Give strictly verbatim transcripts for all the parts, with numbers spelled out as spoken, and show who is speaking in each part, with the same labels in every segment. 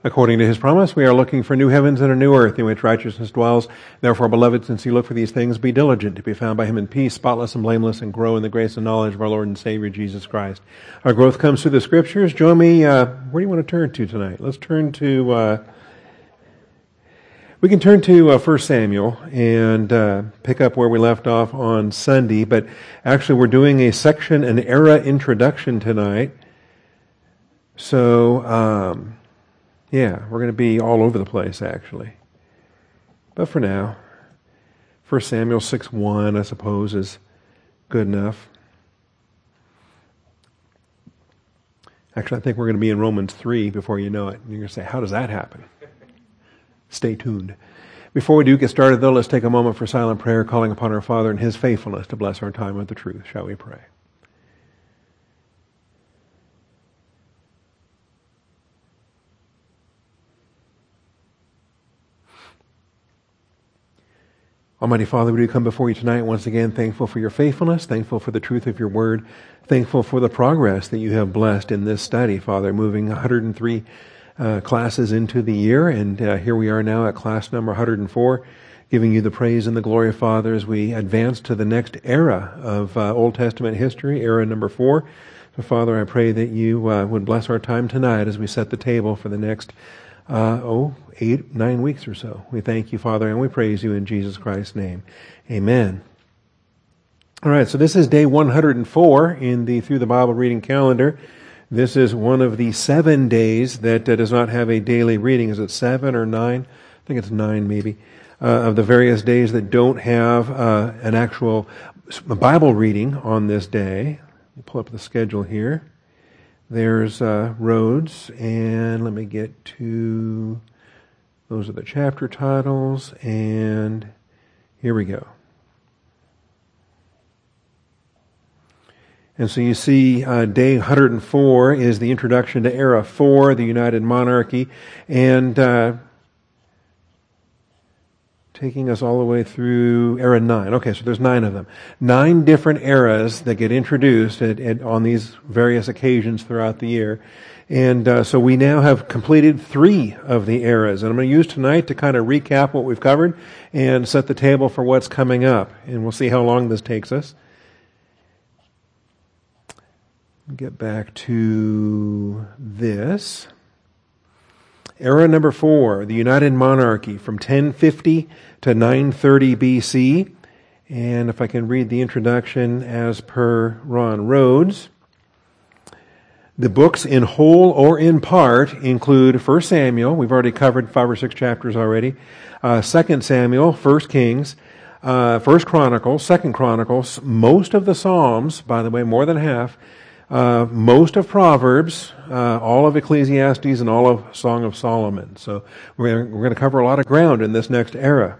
Speaker 1: According to his promise, we are looking for new heavens and a new earth in which righteousness dwells. Therefore, beloved, since you look for these things, be diligent to be found by him in peace, spotless and blameless, and grow in the grace and knowledge of our Lord and Savior, Jesus Christ. Our growth comes through the Scriptures. Join me, uh, where do you want to turn to tonight? Let's turn to, uh, we can turn to uh, First Samuel and uh, pick up where we left off on Sunday, but actually we're doing a section, an era introduction tonight. So, um... yeah, we're going to be all over the place, actually. But for now, First Samuel six one, I suppose, is good enough. Actually, I think we're going to be in Romans three before you know it. You're going to say, how does that happen? Stay tuned. Before we do get started, though, let's take a moment for silent prayer, calling upon our Father and his faithfulness to bless our time with the truth. Shall we pray? Almighty Father, we do come before you tonight once again thankful for your faithfulness, thankful for the truth of your word, thankful for the progress that you have blessed in this study, Father, moving one hundred three uh, classes into the year, and uh, here we are now at class number one hundred four, giving you the praise and the glory, Father, as we advance to the next era of uh, Old Testament history, era number four. So, Father, I pray that you uh, would bless our time tonight as we set the table for the next Uh, oh, eight, nine weeks or so. We thank you, Father, and we praise you in Jesus Christ's name. Amen. All right, so this is day one hundred four in the Through the Bible reading calendar. This is one of the seven days that uh, does not have a daily reading. Is it seven or nine? I think it's nine maybe. Uh, of the various days that don't have uh, an actual Bible reading on this day. Let me pull up the schedule here. There's uh, Rhodes, and let me get to, those are the chapter titles, and here we go. And so you see uh, day one hundred four is the introduction to era four, the United Monarchy, and uh, taking us all the way through era nine. Okay, so there's nine of them. Nine different eras that get introduced at, at, on these various occasions throughout the year. And uh, so we now have completed three of the eras. And I'm going to use tonight to kind of recap what we've covered and set the table for what's coming up. And we'll see how long this takes us. Get back to this. Era number four, the United Monarchy, from ten fifty to nine thirty B C. And if I can read the introduction as per Ron Rhodes. The books in whole or in part include First Samuel. We've already covered five or six chapters already. Uh, Second Samuel, First Kings, uh, First Chronicles, Second Chronicles, most of the Psalms, by the way, more than half, Uh, most of Proverbs, uh, all of Ecclesiastes, and all of Song of Solomon. So we're, we're going to cover a lot of ground in this next era.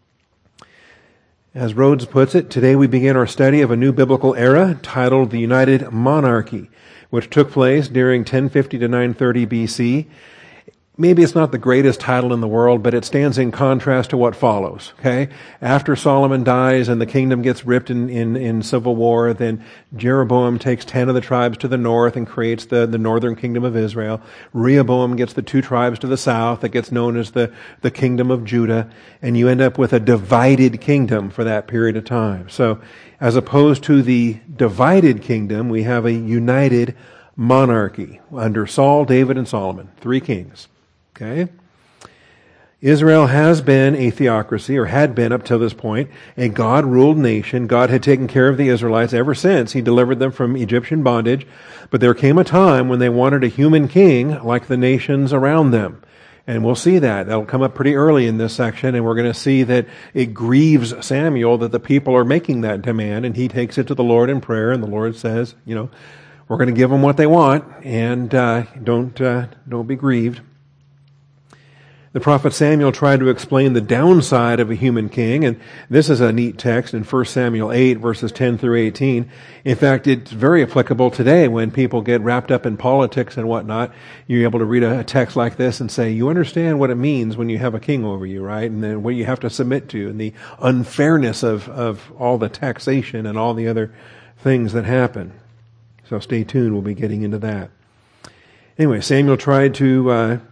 Speaker 1: As Rhodes puts it, today we begin our study of a new biblical era titled the United Monarchy, which took place during ten fifty to nine thirty B C. Maybe it's not the greatest title in the world, but it stands in contrast to what follows, okay? After Solomon dies and the kingdom gets ripped in, in, in civil war, then Jeroboam takes ten of the tribes to the north and creates the, the northern kingdom of Israel. Rehoboam gets the two tribes to the south that gets known as the, the kingdom of Judah, and you end up with a divided kingdom for that period of time. So, as opposed to the divided kingdom, we have a united monarchy under Saul, David, and Solomon, three kings. Okay? Israel has been a theocracy, or had been up till this point, a God-ruled nation. God had taken care of the Israelites ever since He delivered them from Egyptian bondage. But there came a time when they wanted a human king like the nations around them. And we'll see that. That'll come up pretty early in this section, and we're going to see that it grieves Samuel that the people are making that demand, and he takes it to the Lord in prayer, and the Lord says, you know, we're going to give them what they want, and uh, don't uh, don't be grieved. The prophet Samuel tried to explain the downside of a human king, and this is a neat text in First Samuel eight, verses ten through eighteen. In fact, it's very applicable today when people get wrapped up in politics and whatnot. You're able to read a text like this and say, you understand what it means when you have a king over you, right? And then what you have to submit to, and the unfairness of, of all the taxation and all the other things that happen. So stay tuned, we'll be getting into that. Anyway, Samuel tried to uh,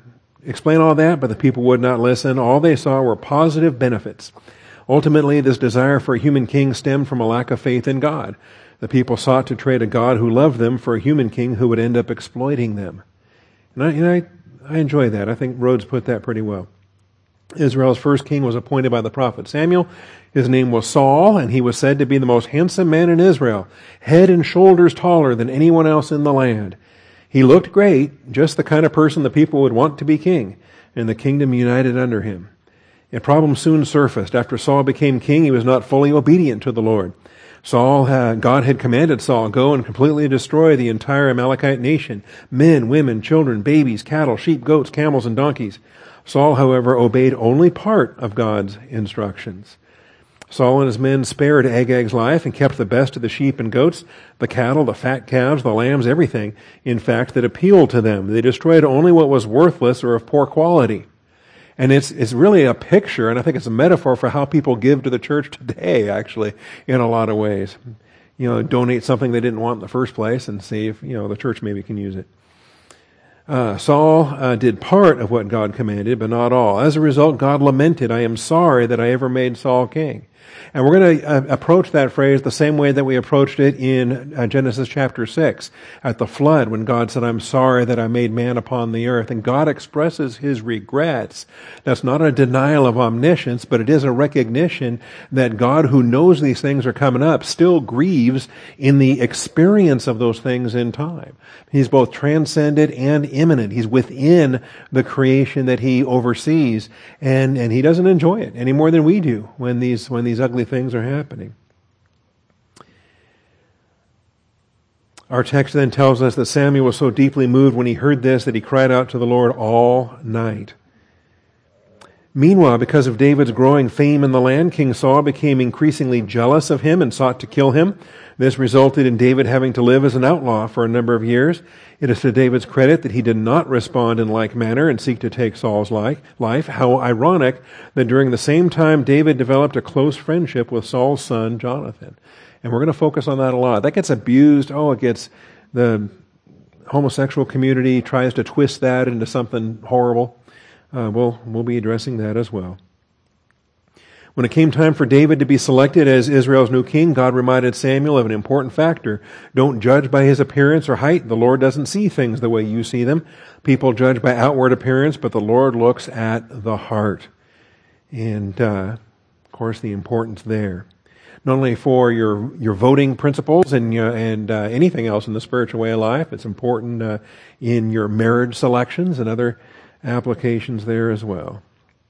Speaker 1: explain all that, but the people would not listen. All they saw were positive benefits. Ultimately, this desire for a human king stemmed from a lack of faith in God. The people sought to trade a God who loved them for a human king who would end up exploiting them. And I, and I, I enjoy that. I think Rhodes put that pretty well. Israel's first king was appointed by the prophet Samuel. His name was Saul, and he was said to be the most handsome man in Israel, head and shoulders taller than anyone else in the land. He looked great, just the kind of person the people would want to be king, and the kingdom united under him. A problem soon surfaced. After Saul became king, he was not fully obedient to the Lord. Saul, had, God had commanded Saul, go and completely destroy the entire Amalekite nation, men, women, children, babies, cattle, sheep, goats, camels, and donkeys. Saul, however, obeyed only part of God's instructions. Saul and his men spared Agag's life and kept the best of the sheep and goats, the cattle, the fat calves, the lambs, everything, in fact, that appealed to them. They destroyed only what was worthless or of poor quality. And it's it's really a picture, and I think it's a metaphor for how people give to the church today, actually, in a lot of ways. You know, donate something they didn't want in the first place and see if, you know, the church maybe can use it. Uh, Saul uh, did part of what God commanded, but not all. As a result, God lamented, I am sorry that I ever made Saul king. And we're going to uh, approach that phrase the same way that we approached it in uh, Genesis chapter six at the flood, when God said, I'm sorry that I made man upon the earth. And God expresses his regrets. That's not a denial of omniscience, but it is a recognition that God, who knows these things are coming up, still grieves in the experience of those things in time. He's both transcendent and immanent. He's within the creation that he oversees, and, and he doesn't enjoy it any more than we do when these when these ugly things are happening. Our text then tells us that Samuel was so deeply moved when he heard this that he cried out to the Lord all night. Meanwhile, because of David's growing fame in the land, King Saul became increasingly jealous of him and sought to kill him. This resulted in David having to live as an outlaw for a number of years. It is to David's credit that he did not respond in like manner and seek to take Saul's life. How ironic that during the same time David developed a close friendship with Saul's son, Jonathan. And we're going to focus on that a lot. That gets abused. Oh, it gets, the homosexual community tries to twist that into something horrible. Uh, we'll, we'll be addressing that as well. When it came time for David to be selected as Israel's new king, God reminded Samuel of an important factor. Don't judge by his appearance or height. The Lord doesn't see things the way you see them. People judge by outward appearance, but the Lord looks at the heart. And, uh, of course, the importance there. Not only for your, your voting principles and, uh, and uh, anything else in the spiritual way of life, it's important uh, in your marriage selections and other applications there as well.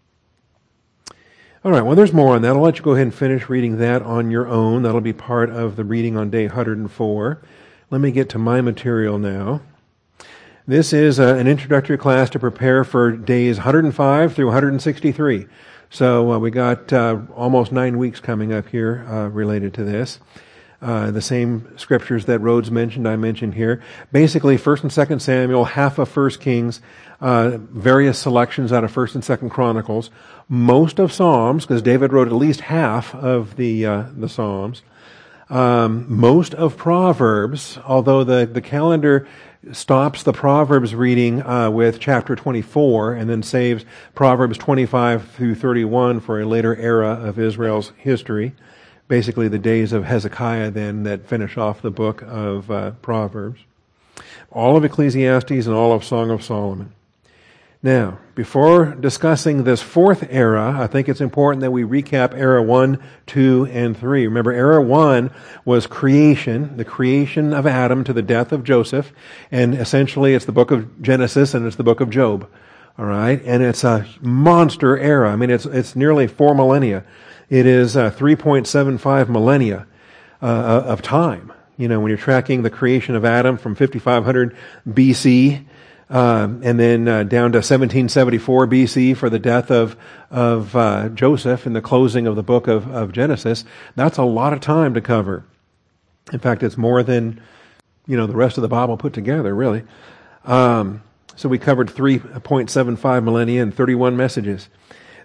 Speaker 1: All right, well, there's more on that. I'll let you go ahead and finish reading that on your own. That'll be part of the reading on day one hundred four. Let me get to my material now. This is uh, an introductory class to prepare for days one hundred five through one hundred sixty-three. So uh, we got uh, almost nine weeks coming up here uh, related to this. Uh, the same scriptures that Rhodes mentioned, I mentioned here. Basically, First and Second Samuel, half of First Kings, uh, various selections out of First and Second Chronicles, most of Psalms, because David wrote at least half of the uh, the Psalms, um, most of Proverbs, although the, the calendar stops the Proverbs reading uh, with chapter twenty-four and then saves Proverbs twenty-five through thirty-one for a later era of Israel's history. Basically the days of Hezekiah then that finish off the book of uh, Proverbs. All of Ecclesiastes and all of Song of Solomon. Now, before discussing this fourth era, I think it's important that we recap era one, two, and three. Remember, era one was creation, the creation of Adam to the death of Joseph, and essentially it's the book of Genesis and it's the book of Job. All right, and it's a monster era. I mean, it's it's nearly four millennia. It is uh, three point seven five millennia uh, of time. You know, when you're tracking the creation of Adam from fifty-five hundred B C um, and then uh, down to seventeen seventy-four B C for the death of of uh, Joseph and the closing of the book of, of Genesis, that's a lot of time to cover. In fact, it's more than, you know, the rest of the Bible put together, really. Um, so we covered three point seven five millennia and thirty-one messages.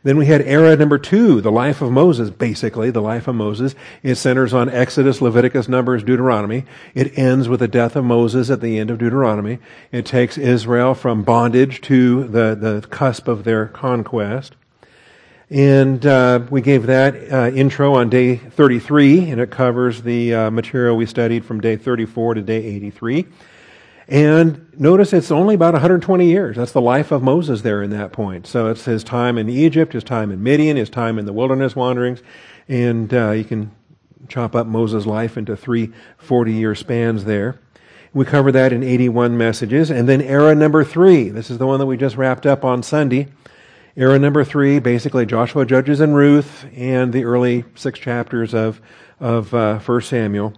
Speaker 1: Then we had era number two, the life of Moses, basically, the life of Moses. It centers on Exodus, Leviticus, Numbers, Deuteronomy. It ends with the death of Moses at the end of Deuteronomy. It takes Israel from bondage to the, the cusp of their conquest. And uh, we gave that uh, intro on day thirty-three, and it covers the uh, material we studied from day thirty-four to day eighty-three. And notice it's only about one hundred twenty years. That's the life of Moses there in that point. So it's his time in Egypt, his time in Midian, his time in the wilderness wanderings. And uh, you can chop up Moses' life into three forty-year spans there. We covered that in eighty-one messages. And then era number three. This is the one that we just wrapped up on Sunday. Era number three, basically Joshua, Judges, and Ruth, and the early six chapters of of uh, First Samuel.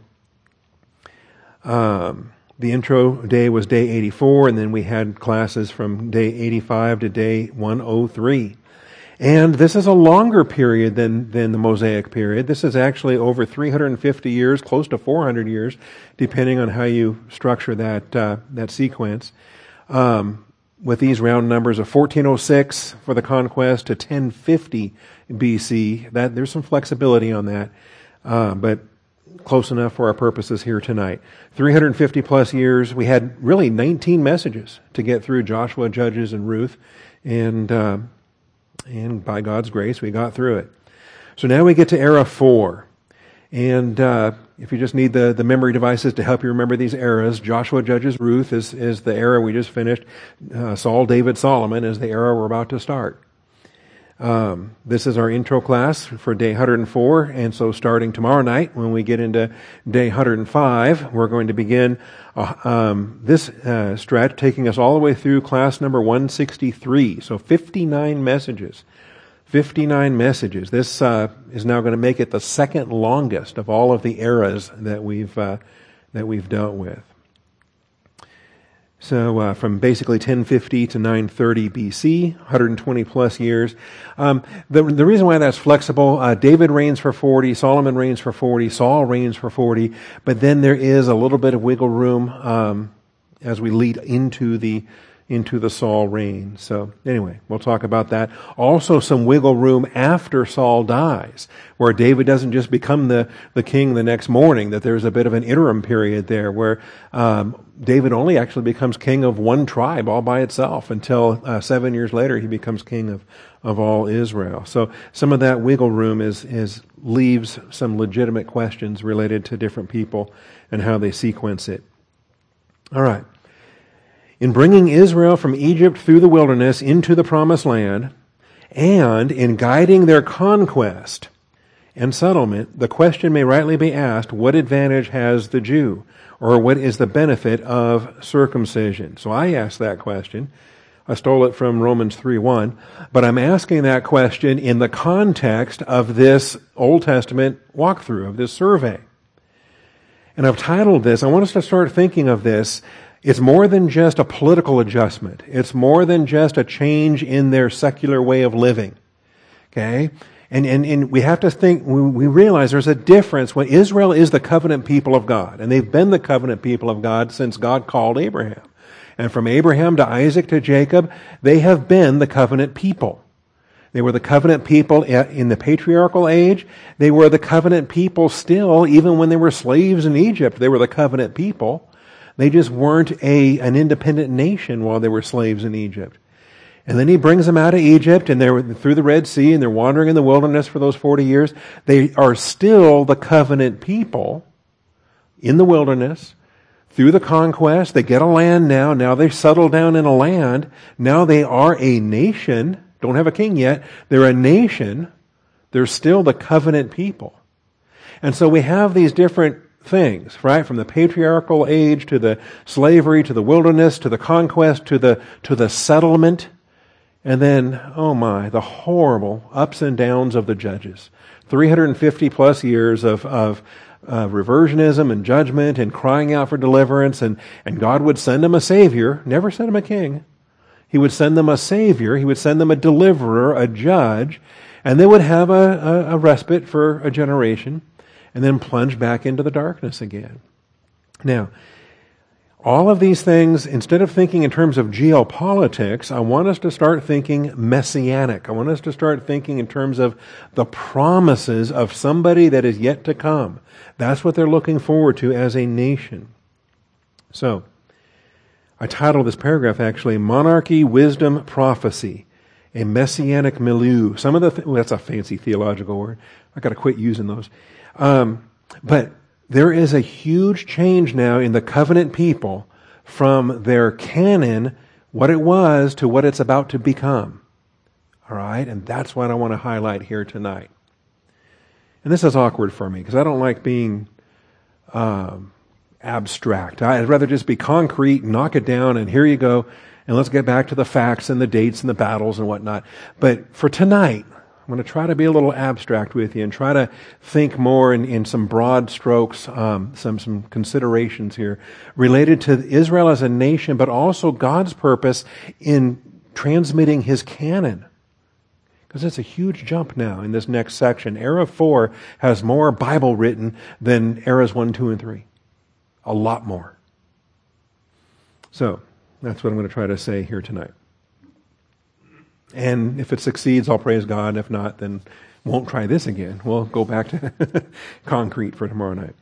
Speaker 1: Um, the intro day was day eighty-four, and then we had classes from day eighty-five to day one oh three. And this is a longer period than than the Mosaic period. This is actually over three hundred fifty years, close to four hundred years, depending on how you structure that uh, that sequence. Um, with these round numbers of fourteen oh six for the conquest to ten fifty B C. That there's some flexibility on that, uh, but close enough for our purposes here tonight. three hundred fifty plus years. We had really nineteen messages to get through Joshua, Judges, and Ruth, and uh, and by God's grace, we got through it. So now we get to era four. And uh, if you just need the, the memory devices to help you remember these eras, Joshua, Judges, Ruth is, is the era we just finished. Uh, Saul, David, Solomon is the era we're about to start. Um, this is our intro class for day one hundred four. And so starting tomorrow night, when we get into day one hundred five, we're going to begin uh, um, this uh, stretch, taking us all the way through class number one sixty-three. So fifty-nine messages. fifty-nine messages. This uh, is now going to make it the second longest of all of the eras that we've uh, that we've dealt with. So uh, from basically ten fifty to nine thirty B C, one hundred twenty plus years. Um, the the reason why that's flexible, uh, David reigns for forty, Solomon reigns for forty, Saul reigns for forty, but then there is a little bit of wiggle room um, as we lead into the into the Saul reign. So anyway, we'll talk about that. Also some wiggle room after Saul dies, where David doesn't just become the, the king the next morning, that there's a bit of an interim period there where um, David only actually becomes king of one tribe all by itself until uh, seven years later he becomes king of, of all Israel. So some of that wiggle room is, is leaves some legitimate questions related to different people and how they sequence it. All right. In bringing Israel from Egypt through the wilderness into the promised land, and in guiding their conquest and settlement, the question may rightly be asked, what advantage has the Jew? Or what is the benefit of circumcision? So I asked that question. I stole it from Romans three one, but I'm asking that question in the context of this Old Testament walkthrough, of this survey. And I've titled this, I want us to start thinking of this. It's more than just a political adjustment. It's more than just a change in their secular way of living. Okay? And, and, and we have to think, we, we realize there's a difference when Israel is the covenant people of God. And they've been the covenant people of God since God called Abraham. And from Abraham to Isaac to Jacob, they have been the covenant people. They were the covenant people in the patriarchal age. They were the covenant people still, even when they were slaves in Egypt. They were the covenant people. They just weren't a an independent nation while they were slaves in Egypt. And then he brings them out of Egypt, and they're through the Red Sea, and they're wandering in the wilderness for those forty years. They are still the covenant people in the wilderness. Through the conquest, they get a land now. Now they settle down in a land. Now they are a nation. Don't have a king yet. They're a nation. They're still the covenant people. And so we have these different things, right? From the patriarchal age to the slavery, to the wilderness, to the conquest, to the to the settlement. And then, oh my, the horrible ups and downs of the judges. three hundred fifty plus years of, of uh, reversionism and judgment and crying out for deliverance. And, and God would send them a savior, never send them a king. He would send them a savior. He would send them a deliverer, a judge. And they would have a, a, a respite for a generation, and then plunge back into the darkness again. Now, all of these things, instead of thinking in terms of geopolitics, I want us to start thinking messianic. I want us to start thinking in terms of the promises of somebody that is yet to come. That's what they're looking forward to as a nation. So, I titled this paragraph actually, Monarchy, Wisdom, Prophecy, a Messianic Milieu. Some of the, th- well, that's a fancy theological word. I got to quit using those. Um, but there is a huge change now in the covenant people from their canon, what it was, to what it's about to become. All right? And that's what I want to highlight here tonight. And this is awkward for me because I don't like being um, abstract. I'd rather just be concrete, knock it down, and here you go, and let's get back to the facts and the dates and the battles and whatnot. But for tonight, I'm going to try to be a little abstract with you and try to think more in, in some broad strokes, um, some, some considerations here related to Israel as a nation, but also God's purpose in transmitting His canon. Because it's a huge jump now in this next section. Era four has more Bible written than eras one, two, and three. A lot more. So, that's what I'm going to try to say here tonight. And if it succeeds, I'll praise God. If not, then won't try this again. We'll go back to concrete for tomorrow night.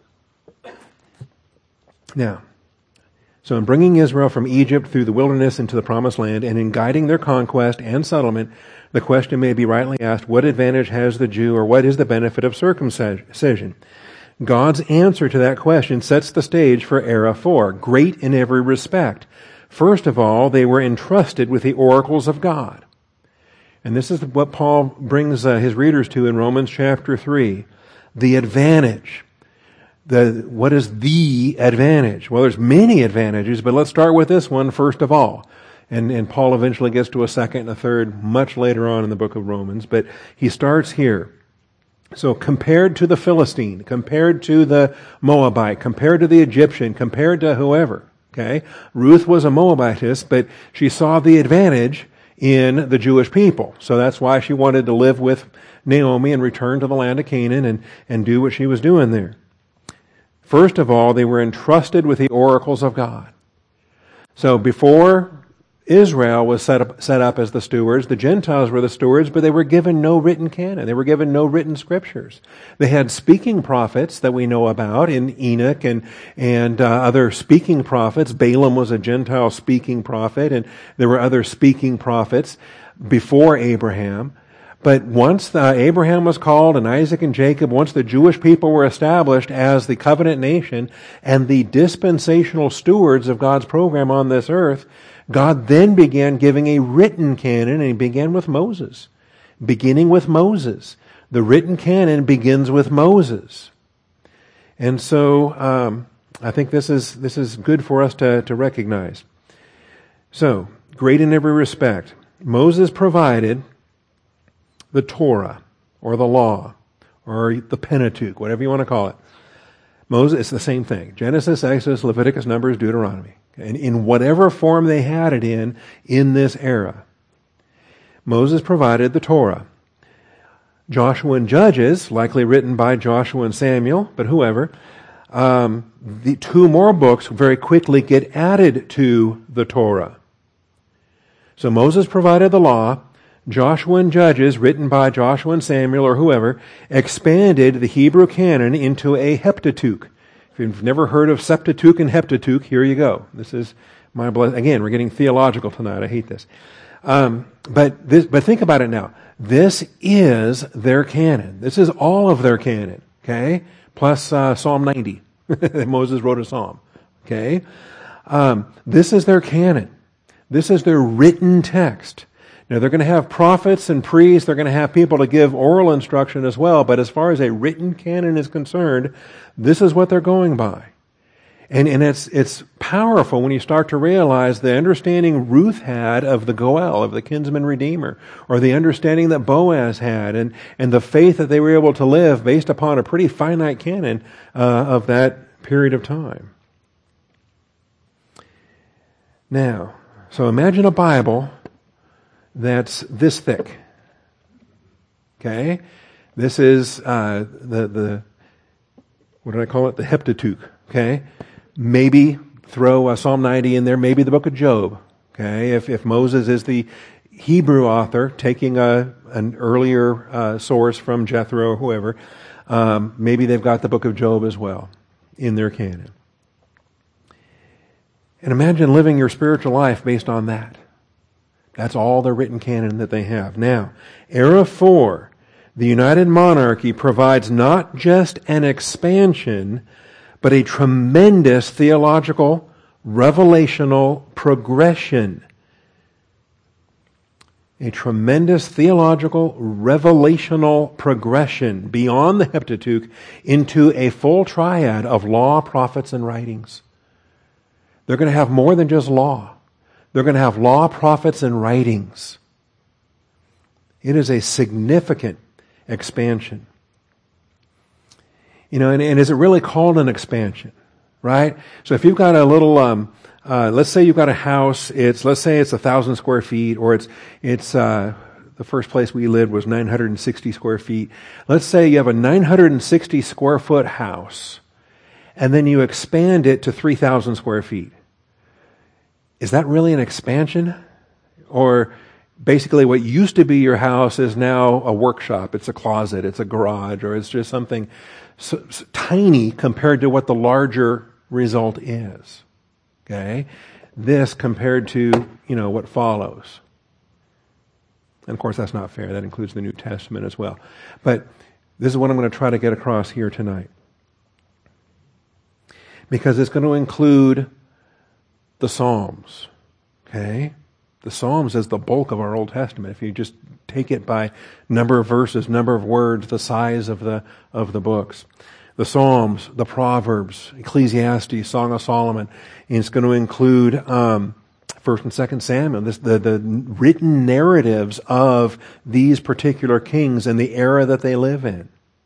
Speaker 1: Now, so in bringing Israel from Egypt through the wilderness into the promised land and in guiding their conquest and settlement, the question may be rightly asked, what advantage has the Jew or what is the benefit of circumcision? God's answer to that question sets the stage for era four, great in every respect. First of all, they were entrusted with the oracles of God. And this is what Paul brings uh, his readers to in Romans chapter three. The advantage. The, what is the advantage? Well, there's many advantages, but let's start with this one first of all. And, and Paul eventually gets to a second and a third much later on in the book of Romans. But he starts here. So compared to the Philistine, compared to the Moabite, compared to the Egyptian, compared to whoever, okay? Ruth was a Moabitess, but she saw the advantage in the Jewish people. So that's why she wanted to live with Naomi and return to the land of Canaan and, and do what she was doing there. First of all, they were entrusted with the oracles of God. So before Israel was set up, set up as the stewards, the Gentiles were the stewards, but they were given no written canon. They were given no written scriptures. They had speaking prophets that we know about in Enoch and, and uh, other speaking prophets. Balaam was a Gentile speaking prophet, and there were other speaking prophets before Abraham. But once the, Abraham was called and Isaac and Jacob, once the Jewish people were established as the covenant nation and the dispensational stewards of God's program on this earth, God then began giving a written canon, and he began with Moses. Beginning with Moses. The written canon begins with Moses. And so, um, I think this is, this is good for us to, to recognize. So, great in every respect. Moses provided the Torah, or the law, or the Pentateuch, whatever you want to call it. Moses, it's the same thing. Genesis, Exodus, Leviticus, Numbers, Deuteronomy. And in whatever form they had it in, in this era. Moses provided the Torah. Joshua and Judges, likely written by Joshua and Samuel, but whoever, um, the two more books very quickly get added to the Torah. So Moses provided the law. Joshua and Judges, written by Joshua and Samuel or whoever, expanded the Hebrew canon into a heptateuch. If you've never heard of Septateuch and Heptateuch, here you go. This is my bless. Again, we're getting theological tonight. I hate this. Um, but this, but think about it now. This is their canon. This is all of their canon. Okay, plus uh, Psalm ninety. Moses wrote a psalm. Okay, um, this is their canon. This is their written text. Now, they're going to have prophets and priests. They're going to have people to give oral instruction as well. But as far as a written canon is concerned, this is what they're going by. And, and it's, it's powerful when you start to realize the understanding Ruth had of the Goel, of the kinsman redeemer, or the understanding that Boaz had, and, and the faith that they were able to live based upon a pretty finite canon uh, of that period of time. Now, so imagine a Bible that's this thick. Okay? This is uh, the, the, what did I call it? The Heptateuch. Okay? Maybe throw uh, Psalm ninety in there, maybe the book of Job. Okay, if if Moses is the Hebrew author, taking a an earlier uh, source from Jethro or whoever, um, maybe they've got the book of Job as well in their canon. And imagine living your spiritual life based on that. That's all the written canon that they have. Now, era four, the United Monarchy provides not just an expansion, but a tremendous theological, revelational progression. A tremendous theological, revelational progression beyond the Pentateuch into a full triad of law, prophets, and writings. They're going to have more than just law. They're going to have law, prophets, and writings. It is a significant expansion. You know, and, and is it really called an expansion? Right? So if you've got a little, um, uh, let's say you've got a house, it's, let's say it's a thousand square feet, or it's, it's, uh, the first place we lived was nine hundred sixty square feet. Let's say you have a nine hundred sixty square foot house, and then you expand it to three thousand square feet. Is that really an expansion? Or basically what used to be your house is now a workshop, it's a closet, it's a garage, or it's just something so, so tiny compared to what the larger result is. Okay? This compared to, you know, what follows. And of course that's not fair. That includes the New Testament as well. But this is what I'm going to try to get across here tonight. Because it's going to include the Psalms. Okay? The Psalms is the bulk of our Old Testament. If you just take it by number of verses, number of words, the size of the of the books. The Psalms, the Proverbs, Ecclesiastes, Song of Solomon. And it's going to include um, First and Second Samuel, this, the, the written narratives of these particular kings and the era that they live in.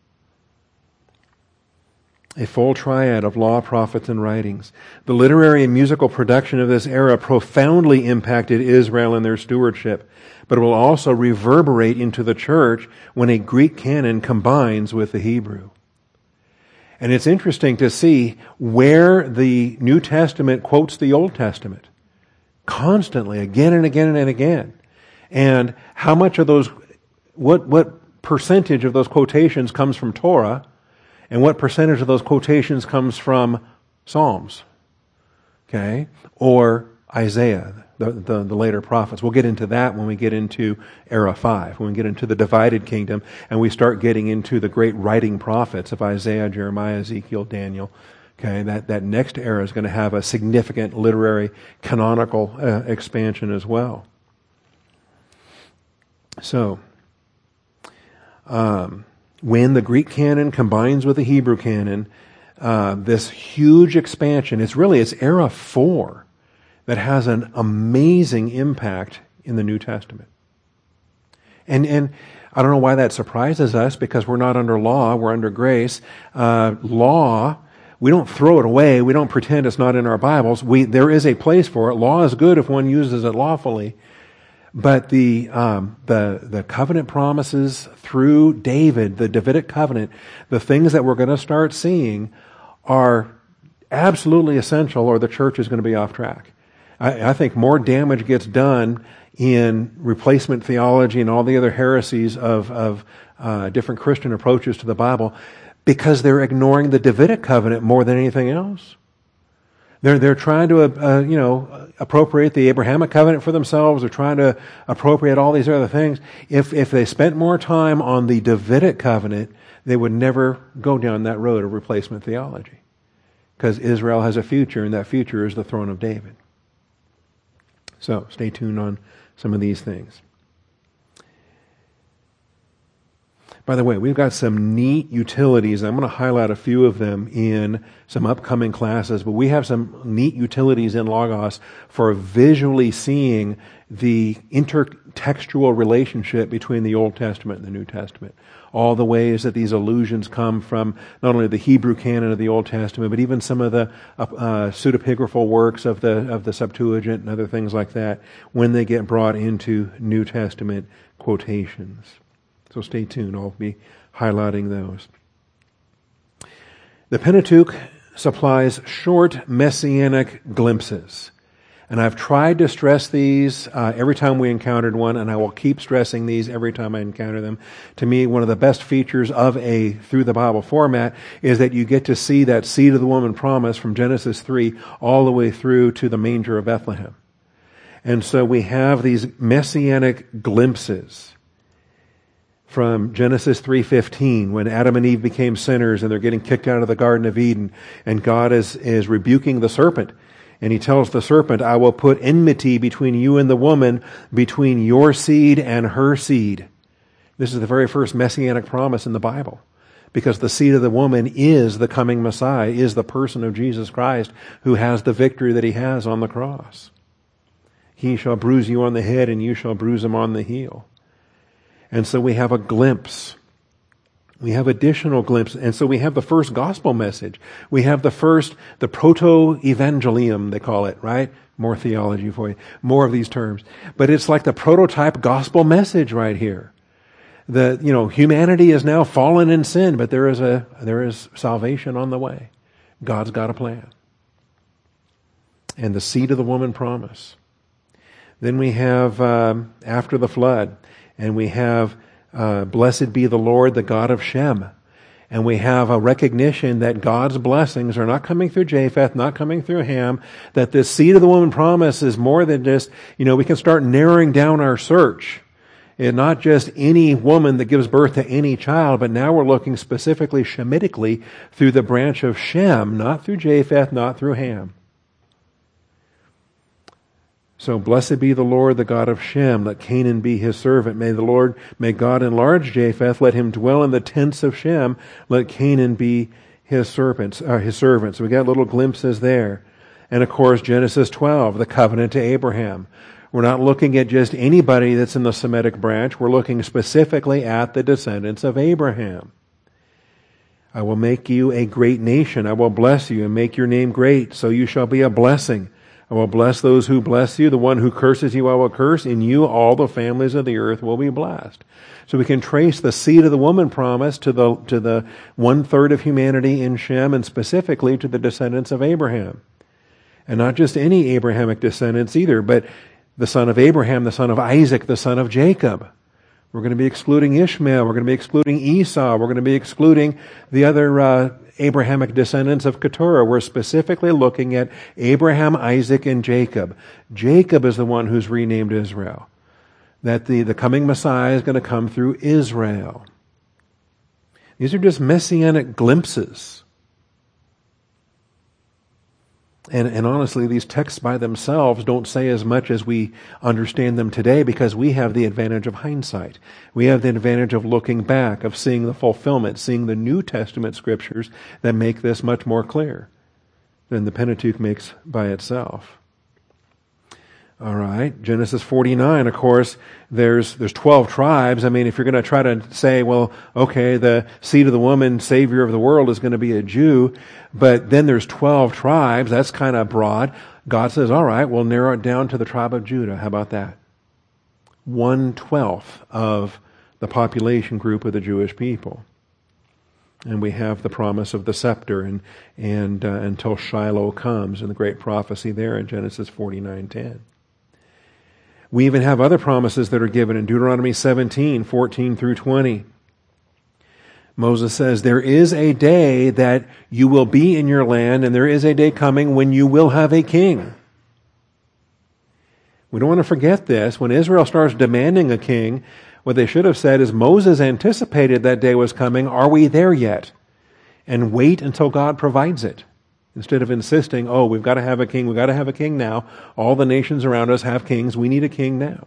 Speaker 1: A full triad of law, prophets, and writings. The literary and musical production of this era profoundly impacted Israel in their stewardship, but it will also reverberate into the church when a Greek canon combines with the Hebrew. And it's interesting to see where the New Testament quotes the Old Testament. Constantly, again and again and again. And how much of those, what, what percentage of those quotations comes from Torah, and what percentage of those quotations comes from Psalms, okay, or Isaiah, the, the, the later prophets. We'll get into that when we get into era five, when we get into the divided kingdom, and we start getting into the great writing prophets of Isaiah, Jeremiah, Ezekiel, Daniel. Okay, that, that next era is going to have a significant literary canonical uh, expansion as well. So, um, when the Greek canon combines with the Hebrew canon, uh, this huge expansion, it's really, it's era four that has an amazing impact in the New Testament. And, and I don't know why that surprises us, because we're not under law, we're under grace. Uh, law, we don't throw it away, we don't pretend it's not in our Bibles. We, there is a place for it. Law is good if one uses it lawfully. But the um, the the covenant promises through David, the Davidic covenant, the things that we're going to start seeing are absolutely essential, or the church is going to be off track. I, I think more damage gets done in replacement theology and all the other heresies of of uh, different Christian approaches to the Bible, because they're ignoring the Davidic covenant more than anything else. They're they're trying to uh, you know appropriate the Abrahamic covenant for themselves. They're trying to appropriate all these other things. If if they spent more time on the Davidic covenant, they would never go down that road of replacement theology, because Israel has a future, and that future is the throne of David. So stay tuned on some of these things. By the way, we've got some neat utilities. I'm going to highlight a few of them in some upcoming classes, but we have some neat utilities in Logos for visually seeing the intertextual relationship between the Old Testament and the New Testament. All the ways that these allusions come from not only the Hebrew canon of the Old Testament, but even some of the uh, pseudepigraphal works of the of the Septuagint and other things like that, when they get brought into New Testament quotations. So stay tuned. I'll be highlighting those. The Pentateuch supplies short messianic glimpses. And I've tried to stress these uh, every time we encountered one, and I will keep stressing these every time I encounter them. To me, one of the best features of a Through the Bible format is that you get to see that seed of the woman promise from Genesis three all the way through to the manger of Bethlehem. And so we have these messianic glimpses from Genesis three fifteen, when Adam and Eve became sinners and they're getting kicked out of the Garden of Eden, and God is, is rebuking the serpent. And he tells the serpent, I will put enmity between you and the woman, between your seed and her seed. This is the very first messianic promise in the Bible, because the seed of the woman is the coming Messiah, is the person of Jesus Christ, who has the victory that he has on the cross. He shall bruise you on the head, and you shall bruise him on the heel. And so we have a glimpse. We have additional glimpses. And so we have the first gospel message. We have the first, the proto-evangelium, they call it, right? More theology for you. More of these terms. But it's like the prototype gospel message right here. The, you know, humanity is now fallen in sin, but there is a, there is salvation on the way. God's got a plan. And the seed of the woman promise. Then we have, um, after the flood, and we have Uh, blessed be the Lord, the God of Shem. And we have a recognition that God's blessings are not coming through Japheth, not coming through Ham, that this seed of the woman promise is more than just, you know, we can start narrowing down our search. And not just any woman that gives birth to any child, but now we're looking specifically Shemitically through the branch of Shem, not through Japheth, not through Ham. So blessed be the Lord, the God of Shem. Let Canaan be his servant. May the Lord, may God enlarge Japheth. Let him dwell in the tents of Shem. Let Canaan be his servants, uh, his servants. We got little glimpses there. And of course, Genesis twelve, the covenant to Abraham. We're not looking at just anybody that's in the Semitic branch. We're looking specifically at the descendants of Abraham. I will make you a great nation. I will bless you and make your name great, so you shall be a blessing. I will bless those who bless you. The one who curses you I will curse. In you all the families of the earth will be blessed. So we can trace the seed of the woman promise to the to the one-third of humanity in Shem, and specifically to the descendants of Abraham. And not just any Abrahamic descendants either, but the son of Abraham, the son of Isaac, the son of Jacob. We're going to be excluding Ishmael. We're going to be excluding Esau. We're going to be excluding the other uh, Abrahamic descendants of Keturah. We're specifically looking at Abraham, Isaac, and Jacob. Jacob is the one who's renamed Israel. That the, the coming Messiah is going to come through Israel. These are just messianic glimpses. And, and honestly, these texts by themselves don't say as much as we understand them today, because we have the advantage of hindsight. We have the advantage of looking back, of seeing the fulfillment, seeing the New Testament scriptures that make this much more clear than the Pentateuch makes by itself. All right, Genesis forty-nine, of course, there's there's twelve tribes. I mean, if you're going to try to say, well, okay, the seed of the woman, Savior of the world, is going to be a Jew, but then there's twelve tribes, that's kind of broad. God says, all right, we'll narrow it down to the tribe of Judah. How about that? One-twelfth of the population group of the Jewish people. And we have the promise of the scepter and, and uh, until Shiloh comes, and the great prophecy there in Genesis forty-nine ten. We even have other promises that are given in Deuteronomy seventeen, fourteen through twenty. Moses says, there is a day that you will be in your land, and there is a day coming when you will have a king. We don't want to forget this. When Israel starts demanding a king, what they should have said is, Moses anticipated that day was coming. Are we there yet? And wait until God provides it. Instead of insisting, oh, we've got to have a king, we've got to have a king now. All the nations around us have kings. We need a king now.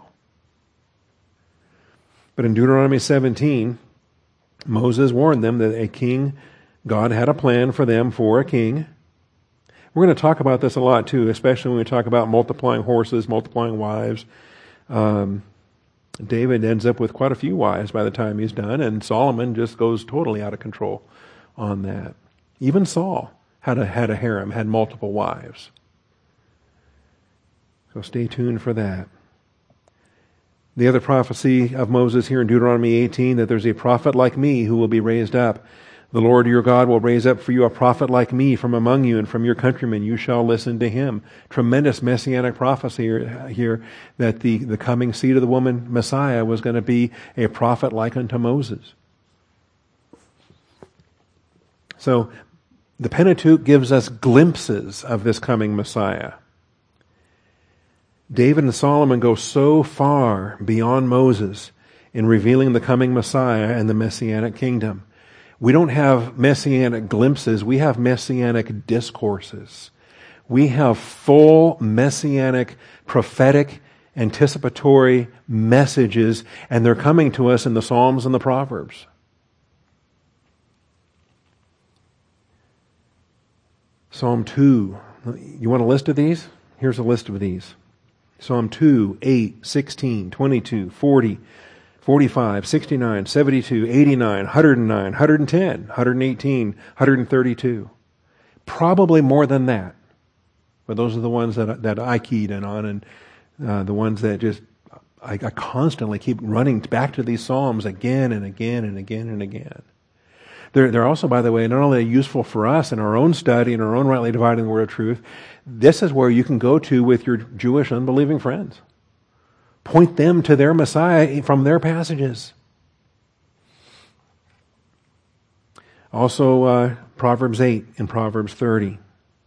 Speaker 1: But in Deuteronomy seventeen, Moses warned them that a king, God had a plan for them for a king. We're going to talk about this a lot too, especially when we talk about multiplying horses, multiplying wives. Um, David ends up with quite a few wives by the time he's done, and Solomon just goes totally out of control on that. Even Saul had a, had a harem, had multiple wives. So stay tuned for that. The other prophecy of Moses here in Deuteronomy eighteen, that there's a prophet like me who will be raised up. The Lord your God will raise up for you a prophet like me from among you, and from your countrymen you shall listen to him. Tremendous messianic prophecy here, here that the, the coming seed of the woman, Messiah, was going to be a prophet like unto Moses. So the Pentateuch gives us glimpses of this coming Messiah. David and Solomon go so far beyond Moses in revealing the coming Messiah and the Messianic kingdom. We don't have Messianic glimpses, we have Messianic discourses. We have full Messianic, prophetic, anticipatory messages, and they're coming to us in the Psalms and the Proverbs. Psalm two. You want a list of these? Here's a list of these. Psalm two, eight, sixteen, twenty-two, forty, forty-five, sixty-nine, seventy-two, eighty-nine, one hundred nine, one hundred ten, one hundred eighteen, one hundred thirty-two. Probably more than that. But those are the ones that, that I keyed in on, and uh, the ones that just, I, I constantly keep running back to these Psalms again and again and again and again. They're, they're also, by the way, not only useful for us in our own study and our own rightly dividing the word of truth, this is where you can go to with your Jewish unbelieving friends. Point them to their Messiah from their passages. Also, uh, Proverbs eight and Proverbs thirty.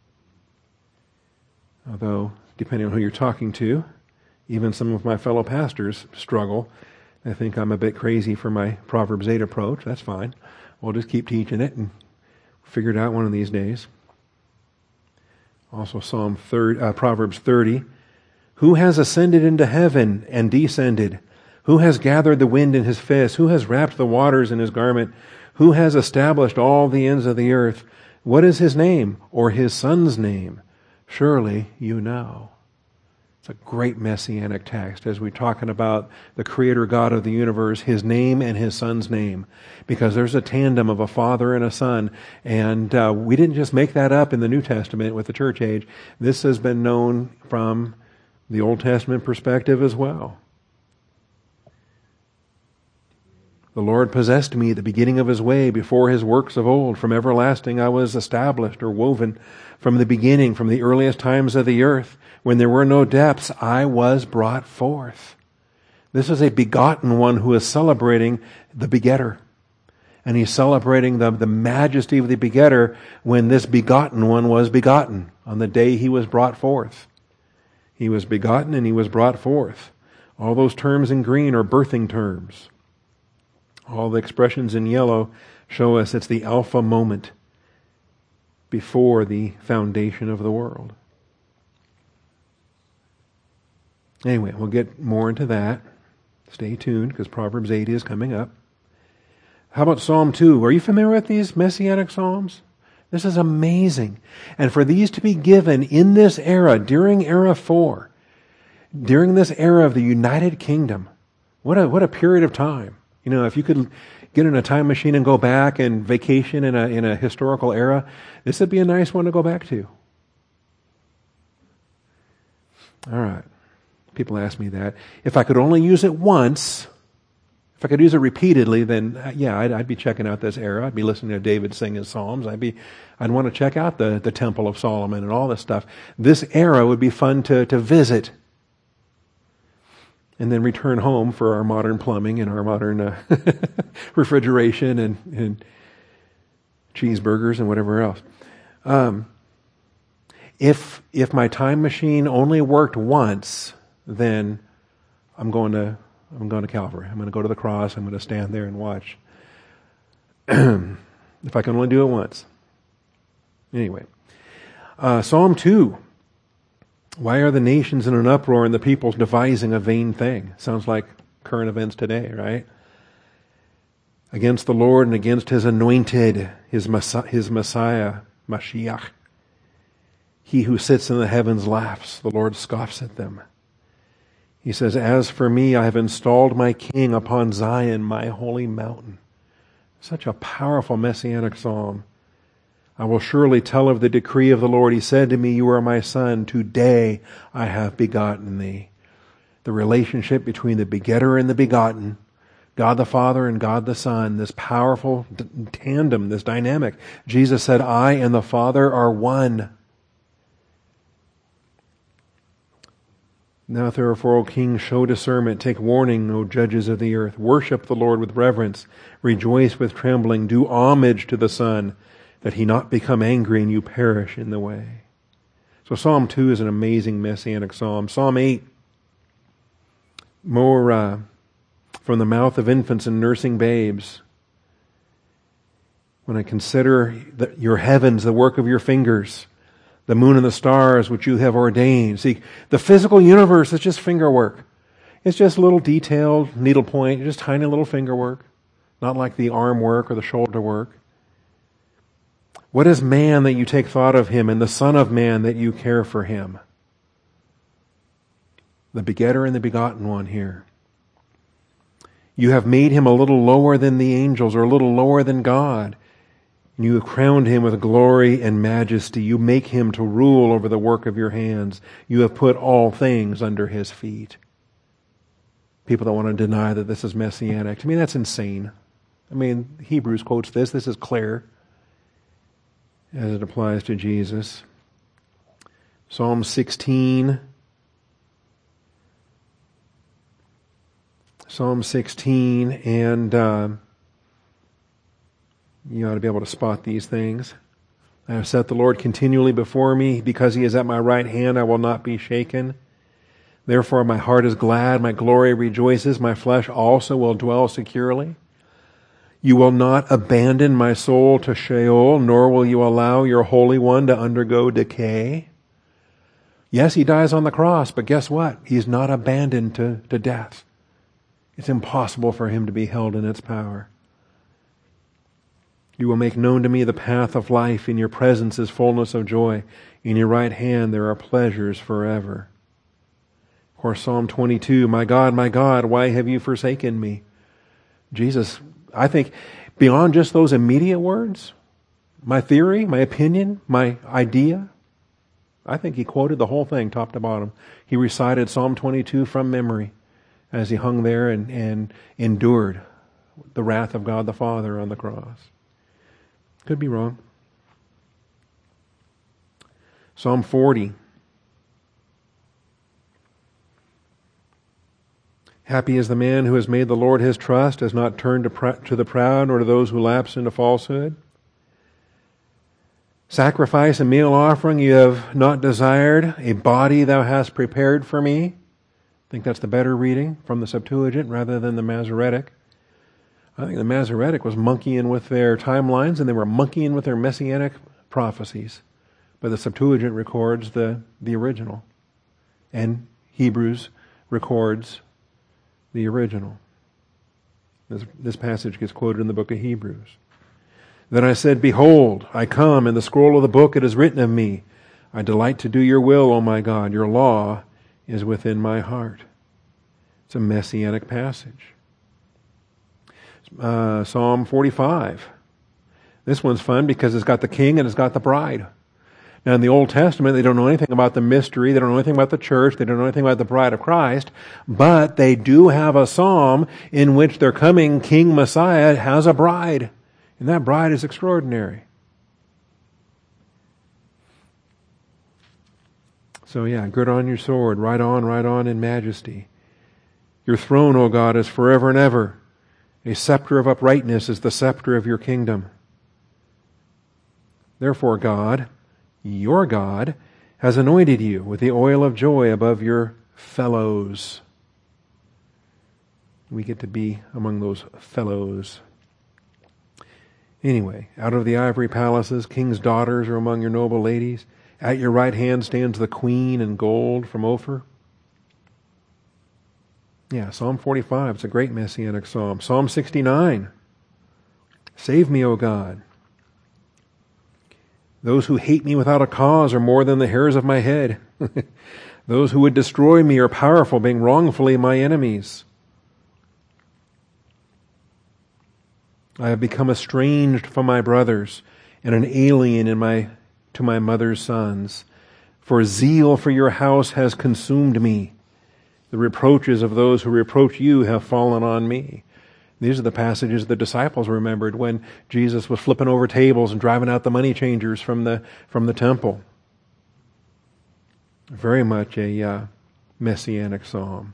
Speaker 1: Although, depending on who you're talking to, even some of my fellow pastors struggle. They think I'm a bit crazy for my Proverbs eight approach. That's fine. We'll just keep teaching it and figure it out one of these days. Also Psalm thirty, uh, Proverbs thirty. Who has ascended into heaven and descended? Who has gathered the wind in his fist? Who has wrapped the waters in his garment? Who has established all the ends of the earth? What is his name, or his son's name? Surely you know. It's a great messianic text as we're talking about the Creator God of the universe, his name and his son's name. Because there's a tandem of a father and a son. And uh, we didn't just make that up in the New Testament with the church age. This has been known from the Old Testament perspective as well. The Lord possessed me at the beginning of his way, before his works of old. From everlasting I was established or woven. From the beginning, from the earliest times of the earth, when there were no depths, I was brought forth. This is a begotten one who is celebrating the begetter. And he's celebrating the, the majesty of the begetter when this begotten one was begotten, on the day he was brought forth. He was begotten and he was brought forth. All those terms in green are birthing terms. All the expressions in yellow show us it's the alpha moment before the foundation of the world. Anyway, we'll get more into that. Stay tuned, because Proverbs eight is coming up. How about Psalm two? Are you familiar with these messianic psalms? This is amazing. And for these to be given in this era, during era four, during this era of the United Kingdom, what a what a period of time. You know, if you could get in a time machine and go back and vacation in a in a historical era, this would be a nice one to go back to. All right. People ask me that. If I could only use it once, if I could use it repeatedly, then uh, yeah, I'd, I'd be checking out this era. I'd be listening to David sing his psalms. I'd be, I'd want to check out the, the Temple of Solomon and all this stuff. This era would be fun to, to visit. And then return home for our modern plumbing and our modern uh, refrigeration and, and cheeseburgers and whatever else. Um, if if my time machine only worked once, then I'm going to I'm going to Calvary. I'm going to go to the cross. I'm going to stand there and watch. If I can only do it once. Anyway, uh, Psalm two. Why are the nations in an uproar and the peoples devising a vain thing? Sounds like current events today, right? Against the Lord and against his anointed, his Messiah, his Messiah, Mashiach. He who sits in the heavens laughs. The Lord scoffs at them. He says, as for me, I have installed my king upon Zion, my holy mountain. Such a powerful messianic psalm. I will surely tell of the decree of the Lord. He said to me, you are my son. Today I have begotten thee. The relationship between the begetter and the begotten. God the Father and God the Son, this powerful d- tandem, this dynamic. Jesus said, I and the Father are one. Now therefore, O kings, show discernment, take warning, O judges of the earth. Worship the Lord with reverence, rejoice with trembling, do homage to the Son, that he not become angry and you perish in the way. So Psalm two is an amazing messianic psalm. Psalm eight, more uh, from the mouth of infants and nursing babes. When I consider the, your heavens, the work of your fingers, the moon and the stars which you have ordained. See, the physical universe is just finger work. It's just little detailed needlepoint, just tiny little finger work. Not like the arm work or the shoulder work. What is man that you take thought of him, and the Son of Man that you care for him? The begetter and the begotten one here. You have made him a little lower than the angels, or a little lower than God. And you have crowned him with glory and majesty. You make him to rule over the work of your hands. You have put all things under his feet. People don't want to deny that this is messianic. To me, that's insane. I mean, Hebrews quotes this. This is clear as it applies to Jesus. Psalm sixteen. Psalm sixteen, and uh, you ought to be able to spot these things. I have set the Lord continually before me. Because he is at my right hand, I will not be shaken. Therefore my heart is glad, my glory rejoices, my flesh also will dwell securely. You will not abandon my soul to Sheol, nor will you allow your Holy One to undergo decay. Yes, he dies on the cross, but guess what? He's not abandoned to, to death. It's impossible for him to be held in its power. You will make known to me the path of life. In your presence is fullness of joy. In your right hand there are pleasures forever. Of course, Psalm twenty-two, my God, my God, why have you forsaken me? Jesus, I think, beyond just those immediate words, my theory, my opinion, my idea, I think he quoted the whole thing top to bottom. He recited Psalm twenty-two from memory as he hung there and, and endured the wrath of God the Father on the cross. Could be wrong. Psalm forty. Happy is the man who has made the Lord his trust, has not turned to, pr- to the proud, nor to those who lapse into falsehood. Sacrifice and meal offering you have not desired, a body thou hast prepared for me. I think that's the better reading from the Septuagint rather than the Masoretic. I think the Masoretic was monkeying with their timelines, and they were monkeying with their messianic prophecies. But the Septuagint records the, the original. And Hebrews records the original. This, this passage gets quoted in the book of Hebrews. Then I said, behold, I come, in the scroll of the book it is written of me, I delight to do your will, O my God. Your law is within my heart. It's a messianic passage. Uh, Psalm forty-five. This one's fun because it's got the king and it's got the bride. Now in the Old Testament, they don't know anything about the mystery, they don't know anything about the church, they don't know anything about the bride of Christ, but they do have a psalm in which their coming King Messiah has a bride. And that bride is extraordinary. So yeah, gird on your sword, ride on, ride on in majesty. Your throne, O God, is forever and ever. A scepter of uprightness is the scepter of your kingdom. Therefore God, your God, has anointed you with the oil of joy above your fellows. We get to be among those fellows. Anyway, out of the ivory palaces, king's daughters are among your noble ladies. At your right hand stands the queen in gold from Ophir. Yeah, Psalm forty-five, it's a great messianic psalm. Psalm sixty-nine, save me, O God. Those who hate me without a cause are more than the hairs of my head. Those who would destroy me are powerful, being wrongfully my enemies. I have become estranged from my brothers and an alien in my to my mother's sons. For zeal for your house has consumed me. The reproaches of those who reproach you have fallen on me. These are the passages the disciples remembered when Jesus was flipping over tables and driving out the money changers from the from the temple. Very much a uh, messianic psalm.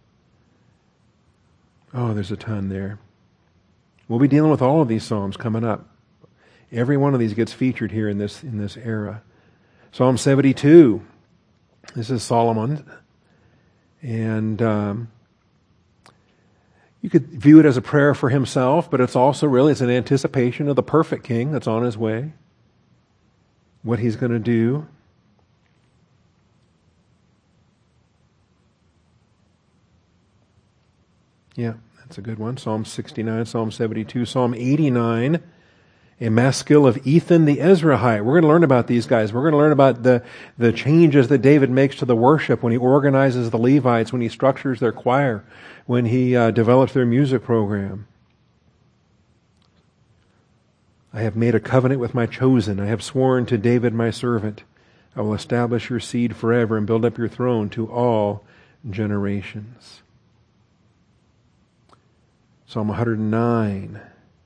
Speaker 1: Oh, there's a ton there. We'll be dealing with all of these psalms coming up. Every one of these gets featured here in this in this era. Psalm seventy-two. This is Solomon, and um, you could view it as a prayer for himself, but it's also really it's an anticipation of the perfect king that's on his way, what he's going to do. Yeah, that's a good one. Psalm sixty-nine, Psalm seventy-two, Psalm eighty-nine, a maskil of Ethan the Ezrahite. We're going to learn about these guys. We're going to learn about the, the changes that David makes to the worship when he organizes the Levites, when he structures their choir, when he uh, develops their music program. I have made a covenant with my chosen. I have sworn to David my servant. I will establish your seed forever and build up your throne to all generations. Psalm one hundred nine.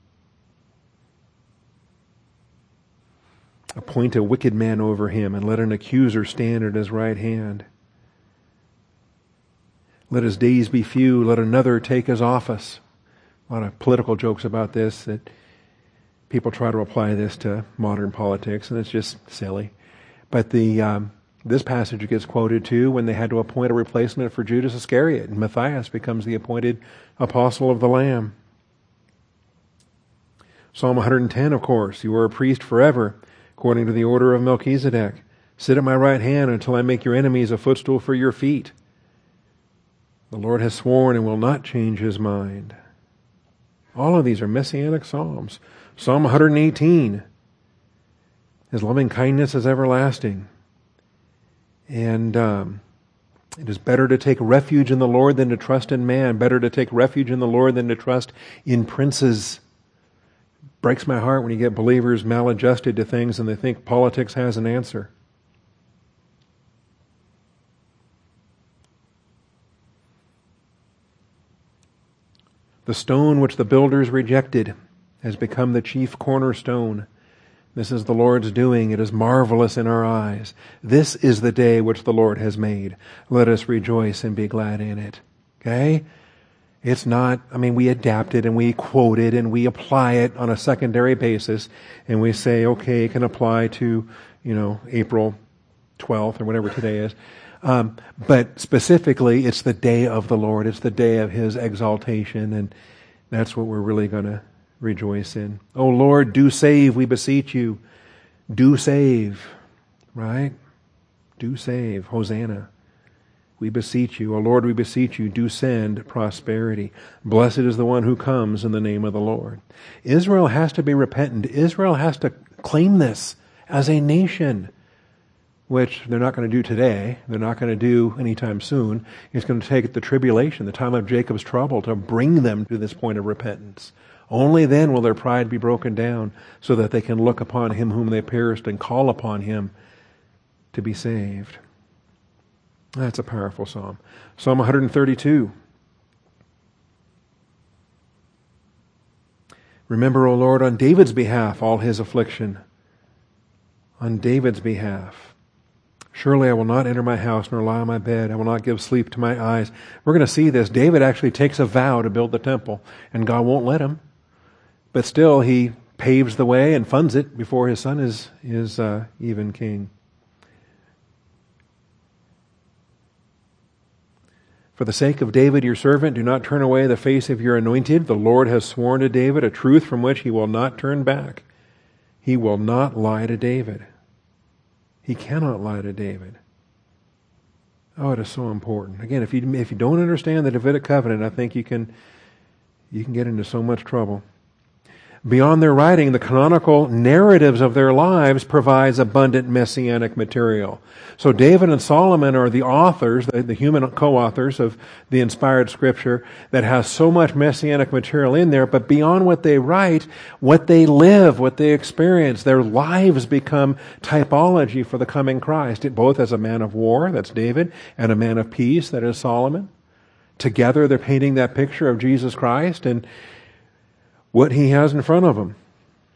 Speaker 1: Appoint a wicked man over him, and let an accuser stand at his right hand. Let his days be few, let another take his office. A lot of political jokes about this, that people try to apply this to modern politics, and it's just silly. But the um, this passage gets quoted too when they had to appoint a replacement for Judas Iscariot, and Matthias becomes the appointed apostle of the Lamb. Psalm one hundred ten, of course, you are a priest forever, according to the order of Melchizedek. Sit at my right hand until I make your enemies a footstool for your feet. The Lord has sworn and will not change his mind. All of these are messianic psalms. Psalm one hundred eighteen, his loving kindness is everlasting. And um, it is better to take refuge in the Lord than to trust in man. Better to take refuge in the Lord than to trust in princes. Breaks my heart when you get believers maladjusted to things and they think politics has an answer. The stone which the builders rejected has become the chief cornerstone. This is the Lord's doing. It is marvelous in our eyes. This is the day which the Lord has made. Let us rejoice and be glad in it. Okay? It's not, I mean, we adapt it and we quote it and we apply it on a secondary basis and we say, okay, it can apply to, you know, April twelfth or whatever today is. Um, but specifically, it's the day of the Lord. It's the day of his exaltation, and that's what we're really going to rejoice in. Oh Lord, do save, we beseech you. Do save, right? Do save. Hosanna. We beseech you. O Lord, we beseech you, do send prosperity. Blessed is the one who comes in the name of the Lord. Israel has to be repentant. Israel has to claim this as a nation, which they're not going to do today. They're not going to do anytime soon. It's going to take the tribulation, the time of Jacob's trouble, to bring them to this point of repentance. Only then will their pride be broken down so that they can look upon him whom they pierced and call upon him to be saved. That's a powerful psalm. Psalm one hundred thirty-two. Remember, O Lord, on David's behalf all his affliction. On David's behalf. Surely I will not enter my house nor lie on my bed. I will not give sleep to my eyes. We're going to see this. David actually takes a vow to build the temple, and God won't let him. But still, he paves the way and funds it before his son is, is uh, even king. For the sake of David, your servant, do not turn away the face of your anointed. The Lord has sworn to David a truth from which he will not turn back. He will not lie to David. He cannot lie to David. Oh, it is so important. Again, if you if you don't understand the Davidic covenant, I think you can you can get into so much trouble. Beyond their writing, the canonical narratives of their lives provides abundant messianic material. So David and Solomon are the authors, the, the human co-authors of the inspired scripture that has so much messianic material in there, but beyond what they write, what they live, what they experience, their lives become typology for the coming Christ, both as a man of war, that's David, and a man of peace, that is Solomon. Together they're painting that picture of Jesus Christ, and what he has in front of him.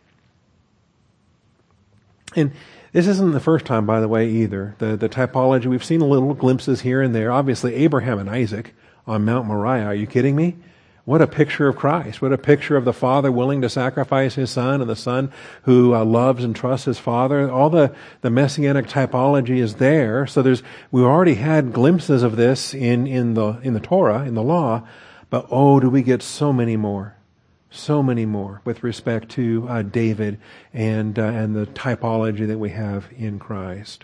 Speaker 1: And this isn't the first time, by the way, either. The, the typology, we've seen little glimpses here and there. Obviously, Abraham and Isaac on Mount Moriah. Are you kidding me? What a picture of Christ. What a picture of the Father willing to sacrifice His Son, and the Son who uh, loves and trusts His Father. All the, the Messianic typology is there. So there's, we've already had glimpses of this in, in the, in the Torah, in the law. But oh, do we get so many more. So many more with respect to uh, David and, uh, and the typology that we have in Christ.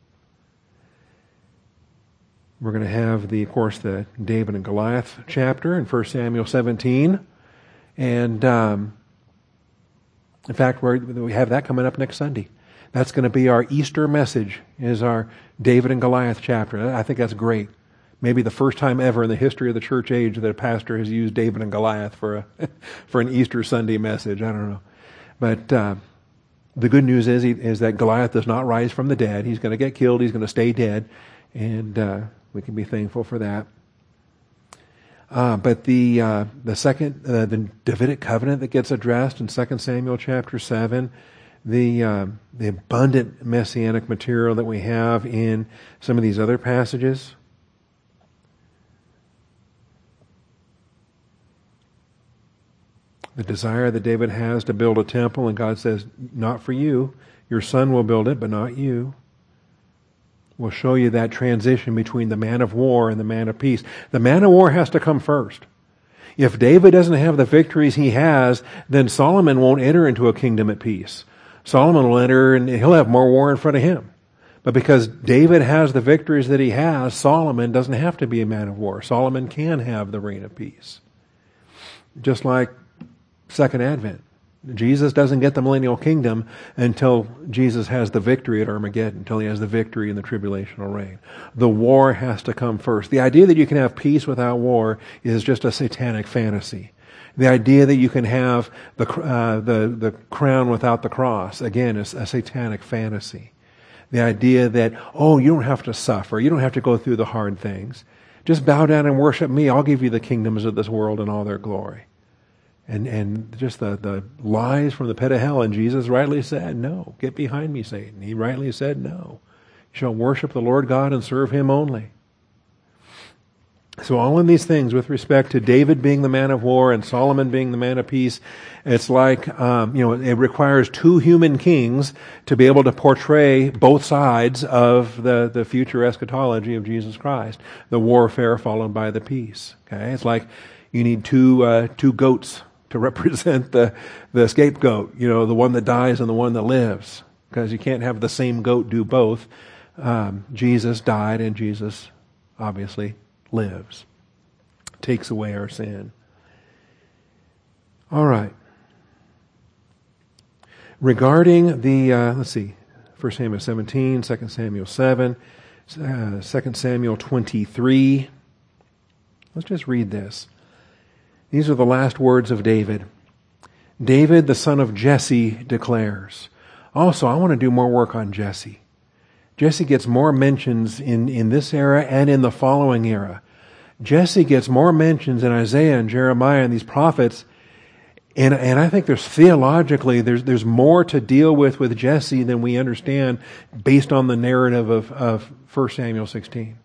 Speaker 1: We're going to have, the, of course, the David and Goliath chapter in First Samuel seventeen. And, um, in fact, we're, we have that coming up next Sunday. That's going to be our Easter message, is our David and Goliath chapter. I think that's great. Maybe the first time ever in the history of the church age that a pastor has used David and Goliath for a for an Easter Sunday message. I don't know. But uh, the good news is, he, is that Goliath does not rise from the dead. He's going to get killed. He's going to stay dead. And uh, we can be thankful for that. Uh, but the uh, the second, uh, the Davidic covenant that gets addressed in Second Samuel chapter seven, the uh, the abundant messianic material that we have in some of these other passages. The desire that David has to build a temple, and God says, not for you. Your son will build it, but not you. We'll show you that transition between the man of war and the man of peace. The man of war has to come first. If David doesn't have the victories he has, then Solomon won't enter into a kingdom at peace. Solomon will enter and he'll have more war in front of him. But because David has the victories that he has, Solomon doesn't have to be a man of war. Solomon can have the reign of peace. Just like Second Advent. Jesus doesn't get the millennial kingdom until Jesus has the victory at Armageddon, until he has the victory in the tribulational reign. The war has to come first. The idea that you can have peace without war is just a satanic fantasy. The idea that you can have the uh, the the crown without the cross, again, is a satanic fantasy. The idea that, oh, you don't have to suffer, you don't have to go through the hard things. Just bow down and worship me. I'll give you the kingdoms of this world and all their glory. And and just the, the lies from the pit of hell. And Jesus rightly said, no, get behind me, Satan. He rightly said, no. You shall worship the Lord God and serve Him only. So all of these things with respect to David being the man of war and Solomon being the man of peace, it's like, um, you know, it requires two human kings to be able to portray both sides of the, the future eschatology of Jesus Christ. The warfare followed by the peace. Okay, it's like you need two uh, two goats to represent the, the scapegoat, you know, the one that dies and the one that lives. Because you can't have the same goat do both. Um, Jesus died and Jesus obviously lives. Takes away our sin. All right. Regarding the, uh, let's see, First Samuel seventeen, Second Samuel seven, uh, Second Samuel twenty-three. Let's just read this. These are the last words of David. David, the son of Jesse, declares. Also, I want to do more work on Jesse. Jesse gets more mentions in, in this era and in the following era. Jesse gets more mentions in Isaiah and Jeremiah and these prophets. And, and I think there's theologically, there's, there's more to deal with with Jesse than we understand based on the narrative of, of First Samuel sixteen.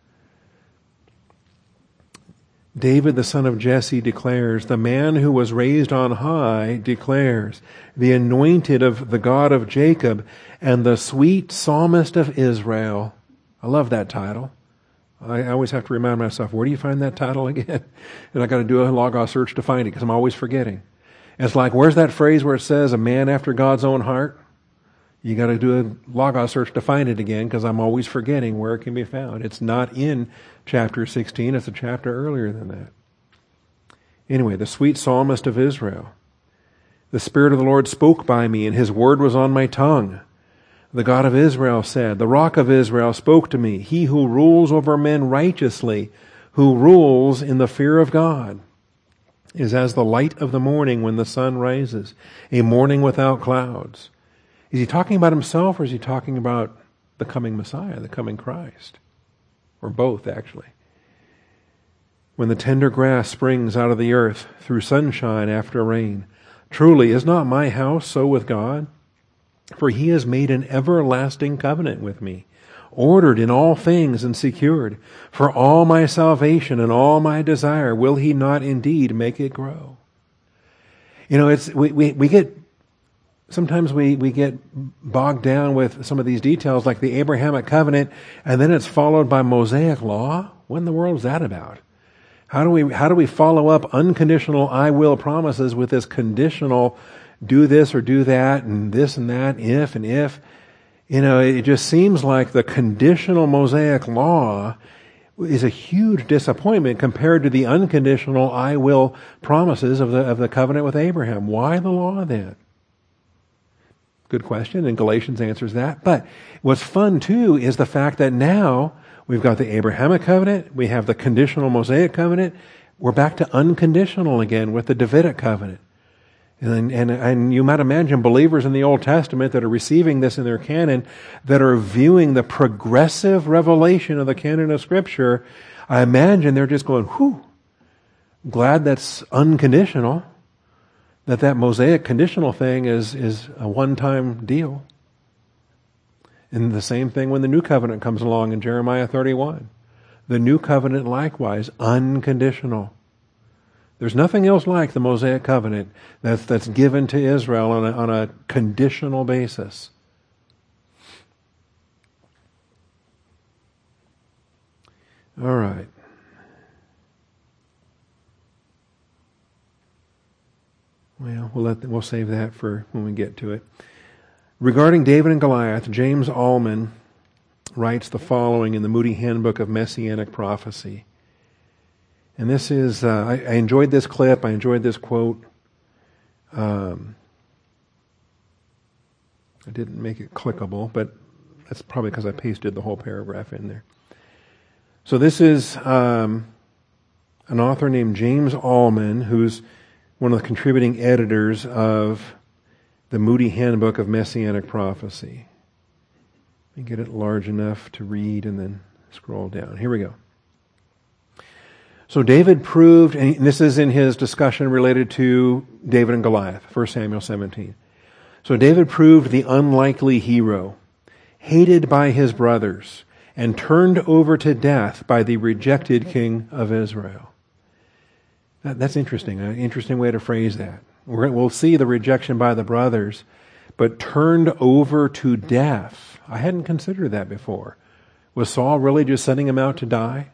Speaker 1: David, the son of Jesse, declares, the man who was raised on high declares, the anointed of the God of Jacob and the sweet psalmist of Israel. I love that title. I always have to remind myself, where do you find that title again? And I got to do a Logos search to find it because I'm always forgetting. It's like, where's that phrase where it says a man after God's own heart? You got to do a Logos search to find it again because I'm always forgetting where it can be found. It's not in chapter sixteen. It's a chapter earlier than that. Anyway, the sweet psalmist of Israel. The Spirit of the Lord spoke by me, and His word was on my tongue. The God of Israel said, the Rock of Israel spoke to me, He who rules over men righteously, who rules in the fear of God, is as the light of the morning when the sun rises, a morning without clouds. Is he talking about himself, or is he talking about the coming Messiah, the coming Christ? Or both, actually. when the tender grass springs out of the earth through sunshine after rain. Truly, is not my house so with God? For he has made an everlasting covenant with me, ordered in all things and secured. For all my salvation and all my desire, will he not indeed make it grow? You know, it's we, we, we get, sometimes we, we get bogged down with some of these details, like the Abrahamic covenant, and then it's followed by Mosaic law. What in the world is that about? How do we, how do we follow up unconditional I will promises with this conditional do this or do that and this and that, if and if? You know, it just seems like the conditional Mosaic law is a huge disappointment compared to the unconditional I will promises of the, of the covenant with Abraham. Why the law then? Good question, and Galatians answers that. But what's fun too is the fact that now we've got the Abrahamic covenant, we have the conditional Mosaic covenant, we're back to unconditional again with the Davidic covenant. And, and, and you might imagine believers in the Old Testament that are receiving this in their canon, that are viewing the progressive revelation of the canon of Scripture. I imagine they're just going, whew, glad that's unconditional, that that Mosaic conditional thing is, is a one-time deal. And the same thing when the New Covenant comes along in Jeremiah thirty-one. The New Covenant likewise, unconditional. There's nothing else like the Mosaic covenant that's, that's given to Israel on a, on a conditional basis. All right. Well, we'll let we'll save that for when we get to it. Regarding David and Goliath, James Allman writes the following in the Moody Handbook of Messianic Prophecy. And this is, uh, I, I enjoyed this clip, I enjoyed this quote. Um, I didn't make it clickable, but that's probably because I pasted the whole paragraph in there. So this is um, an author named James Allman, who's one of the contributing editors of the Moody Handbook of Messianic Prophecy. Let me get it large enough to read and then scroll down. Here we go. So David proved, and this is in his discussion related to David and Goliath, First Samuel seventeen. So David proved the unlikely hero, hated by his brothers, and turned over to death by the rejected king of Israel. That, that's interesting, an interesting way to phrase that. We're, we'll see the rejection by the brothers, but turned over to death. I hadn't considered that before. Was Saul really just sending him out to die?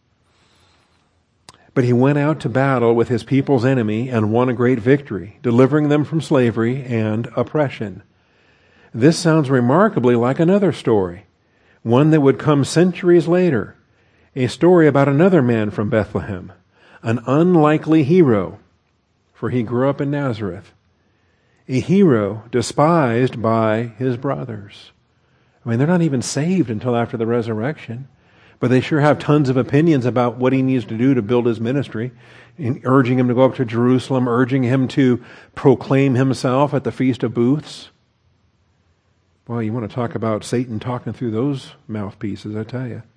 Speaker 1: But he went out to battle with his people's enemy and won a great victory, delivering them from slavery and oppression. This sounds remarkably like another story, one that would come centuries later, a story about another man from Bethlehem, an unlikely hero, for he grew up in Nazareth, a hero despised by his brothers. I mean, they're not even saved until after the resurrection. But they sure have tons of opinions about what he needs to do to build his ministry, in urging him to go up to Jerusalem, urging him to proclaim himself at the Feast of Booths. Well, you want to talk about Satan talking through those mouthpieces, I tell you.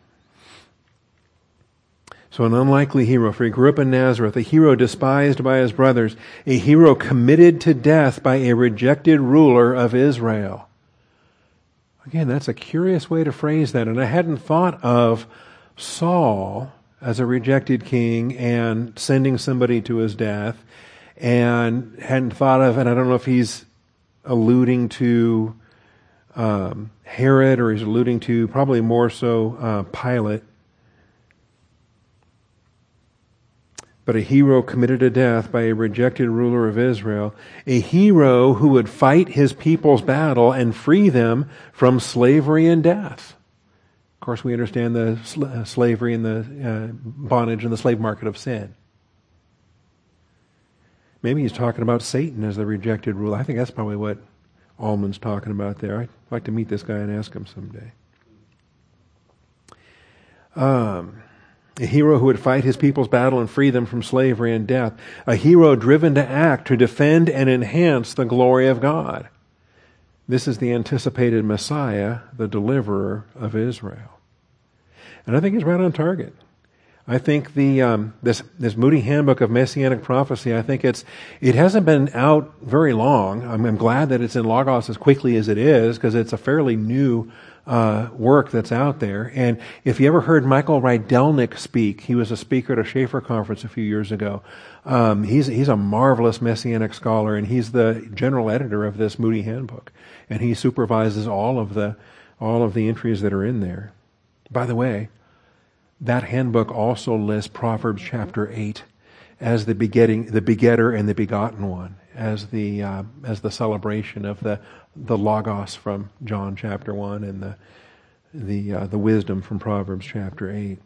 Speaker 1: So an unlikely hero, for he grew up in Nazareth, a hero despised by his brothers, a hero committed to death by a rejected ruler of Israel. Again, that's a curious way to phrase that. And I hadn't thought of Saul as a rejected king and sending somebody to his death, and hadn't thought of, and I don't know if he's alluding to um, Herod, or he's alluding to probably more so uh, Pilate. But a hero committed to death by a rejected ruler of Israel, a hero who would fight his people's battle and free them from slavery and death. Of course, we understand the sl- uh, slavery and the uh, bondage and the slave market of sin. Maybe he's talking about Satan as the rejected ruler. I think that's probably what Allman's talking about there. I'd like to meet this guy and ask him someday. Um... A hero who would fight his people's battle and free them from slavery and death. A hero driven to act to defend and enhance the glory of God. This is the anticipated Messiah, the deliverer of Israel. And I think he's right on target. I think the um, this this Moody Handbook of Messianic Prophecy, I think it's it hasn't been out very long. I'm, I'm glad that it's in Logos as quickly as it is, because it's a fairly new uh, work that's out there. And if you ever heard Michael Rydelnik speak, he was a speaker at a Schaefer conference a few years ago. Um, he's he's a marvelous Messianic scholar, and he's the general editor of this Moody Handbook, and he supervises all of the all of the entries that are in there. By the way, that handbook also lists Proverbs chapter eight as the begetting, the begetter and the begotten one, as the uh, as the celebration of the the Logos from John chapter one and the the uh, the wisdom from Proverbs chapter eight.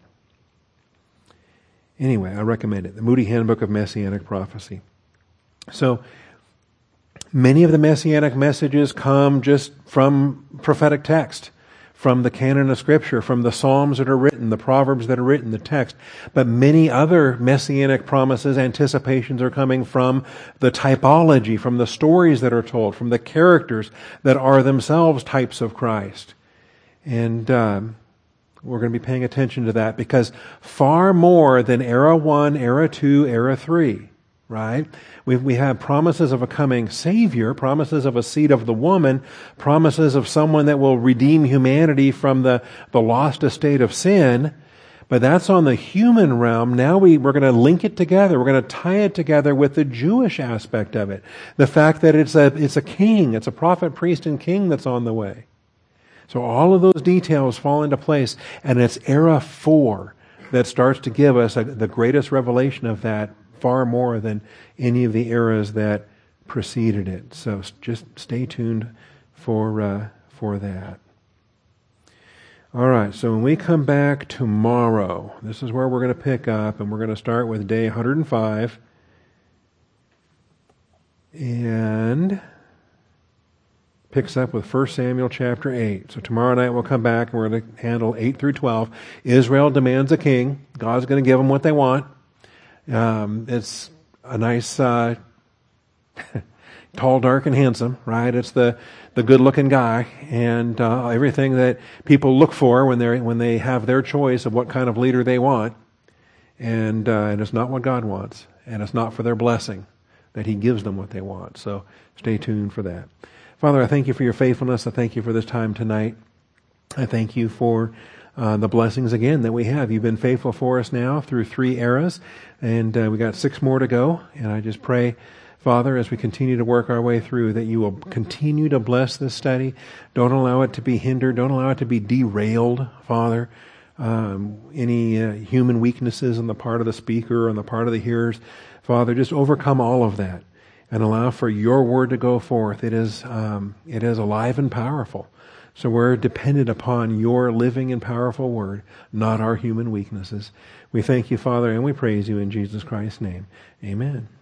Speaker 1: Anyway, I recommend it. The Moody Handbook of Messianic Prophecy. So many of the Messianic messages come just from prophetic text, from the canon of Scripture, from the Psalms that are written, the Proverbs that are written, the text. But many other Messianic promises, anticipations are coming from the typology, from the stories that are told, from the characters that are themselves types of Christ. And um, we're going to be paying attention to that, because far more than era one, era two, era three, right? We we have promises of a coming Savior, promises of a seed of the woman, promises of someone that will redeem humanity from the, the lost estate of sin. But that's on the human realm. Now we, we're going to link it together. We're going to tie it together with the Jewish aspect of it. The fact that it's a, it's a king, it's a prophet, priest, and king that's on the way. So all of those details fall into place, and it's era four that starts to give us a, the greatest revelation of that, far more than any of the eras that preceded it. So just stay tuned for uh, for that. All right, so when we come back tomorrow, this is where we're going to pick up, and we're going to start with day one hundred five. And picks up with First Samuel chapter eight. So tomorrow night we'll come back and we're going to handle eight through twelve. Israel demands a king. God's going to give them what they want. Um, it's a nice, uh, tall, dark, and handsome, right? It's the, the good-looking guy, and uh, everything that people look for when they when they have their choice of what kind of leader they want. And uh, and it's not what God wants, and it's not for their blessing that He gives them what they want. So stay tuned for that. Father, I thank you for your faithfulness. I thank you for this time tonight. I thank you for uh, the blessings again that we have. You've been faithful for us now through three eras, and uh, we got six more to go. And I just pray, Father, as we continue to work our way through, that you will continue to bless this study. Don't allow it to be hindered. Don't allow it to be derailed, Father. Um, any uh, human weaknesses on the part of the speaker or on the part of the hearers, Father, just overcome all of that and allow for your word to go forth. It is um, it is alive and powerful. So we're dependent upon your living and powerful word, not our human weaknesses. We thank you, Father, and we praise you in Jesus Christ's name. Amen.